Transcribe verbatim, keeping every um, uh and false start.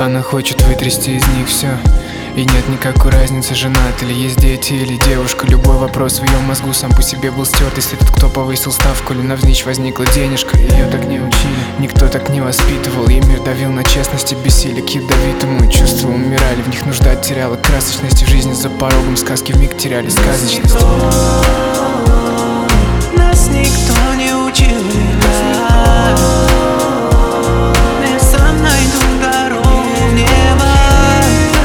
Она хочет вытрясти из них все. И нет никакой разницы, женат или есть дети или девушка. Любой вопрос в ее мозгу сам по себе был стерт. Если тот, кто повысил ставку, или навзничь возникла денежка. Ее так не учили, никто так не воспитывал. Ей мир давил на честности, бессилие к ядовитому. И чувства умирали, в них нужда теряла красочность. В жизни за порогом сказки вмиг теряли сказочность. Нас никто не учил.